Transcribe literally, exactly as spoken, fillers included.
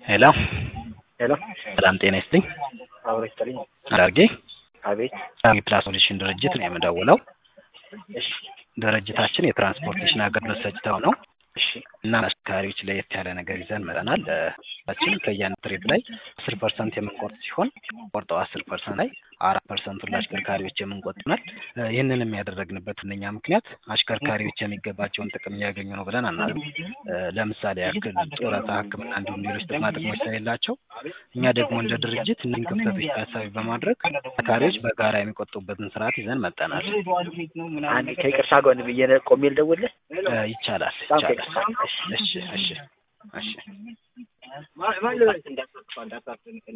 ሄሎ ሄሎ ሰላም ጤና ይስጥልኝ። አብረሽ ተለኝ አዳርጌ አቤት ፕላስ ሶሉሽን ድርጅት ነው የምደውለው። እሺ ድርጅታችን የትራንስፖርቴሽን አገልግሎት ሰጪ ተቋም ነው እሺ እና አሽከርካሪዎች ለየት ያለ ነገር ይዘን መጥተናል። አችን ከእያንዳንዱ ትሪፕ ላይ አስር ፐርሰንት የምንቆርጥ ሲሆን ቆርጠው አስር ፐርሰንት ላይ አራት ፐርሰንቱን ለአሽከርካሪዎች የምንቆጥናል። ይህንንም ያደረግንበት ዋነኛ ምክንያት አሽከርካሪዎች የሚገባቸውን ጥቅም እያገኙ ነው ብለን አናልም። ለምሳሌ ያክል ጡረታ፣ ሕክምና እንዲሁም ሌሎች ጥቅማ ጥቅሞች ስለሌላቸው እኛ ደግሞ እንደ ድርጅት እነዚህን ክፍተቶች ታሳቢ በማድረግ አሽከርካሪዎች በጋራ የሚቆጥቡበትን ስርዓት ይዘን መጥተናል። አንድ ከይቅርታ ጎን ብዬ ቆሜ ልደውልልህ ይቻላል ይቻላል። እሺ እሺ እሺ